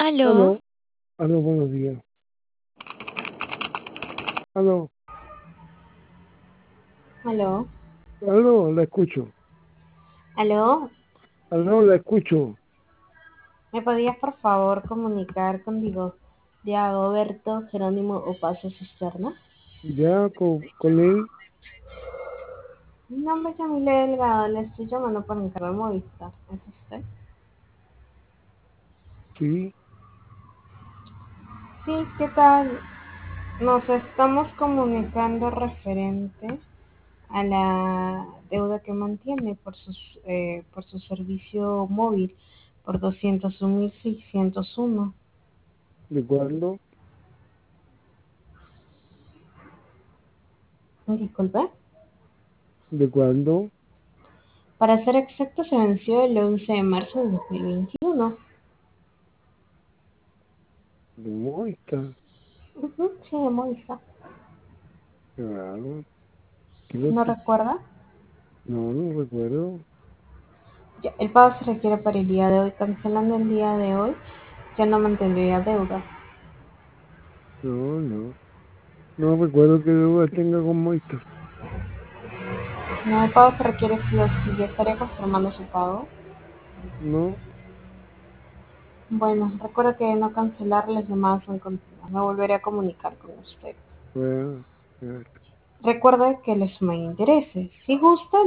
Aló, Aló, aló, buenos días. Aló, aló, aló, la escucho. aló. Aló, la escucho. ¿Me podías por favor comunicar con Diagoberto Jerónimo Opaso Cisterna? Ya con él, Mi nombre es Yamile Delgado, le estoy llamando por encargo de Movistar. ¿Es usted? sí, Sí, ¿qué tal? Nos estamos comunicando referente a la deuda que mantiene por su servicio móvil por 201.601. ¿de cuándo? Disculpe. ¿De cuándo? Para ser exacto, se venció el 11 de marzo de 2021. De Movistar. Ujú, sí, de Movistar. Qué raro. ¿No recuerda? No, no recuerdo. Ya, el pago se requiere para el día de hoy. Cancelando el día de hoy, ya no mantendría deuda. No, no. No recuerdo qué deuda tenga con Movistar. No, el pago se requiere sí o sí. Ya estaría confirmando su pago. No, Bueno, recuerda que no cancelar las llamadas son continuas. Me volveré a comunicar con usted. bueno, ya. Recuerde que le suman intereses. Si gusta,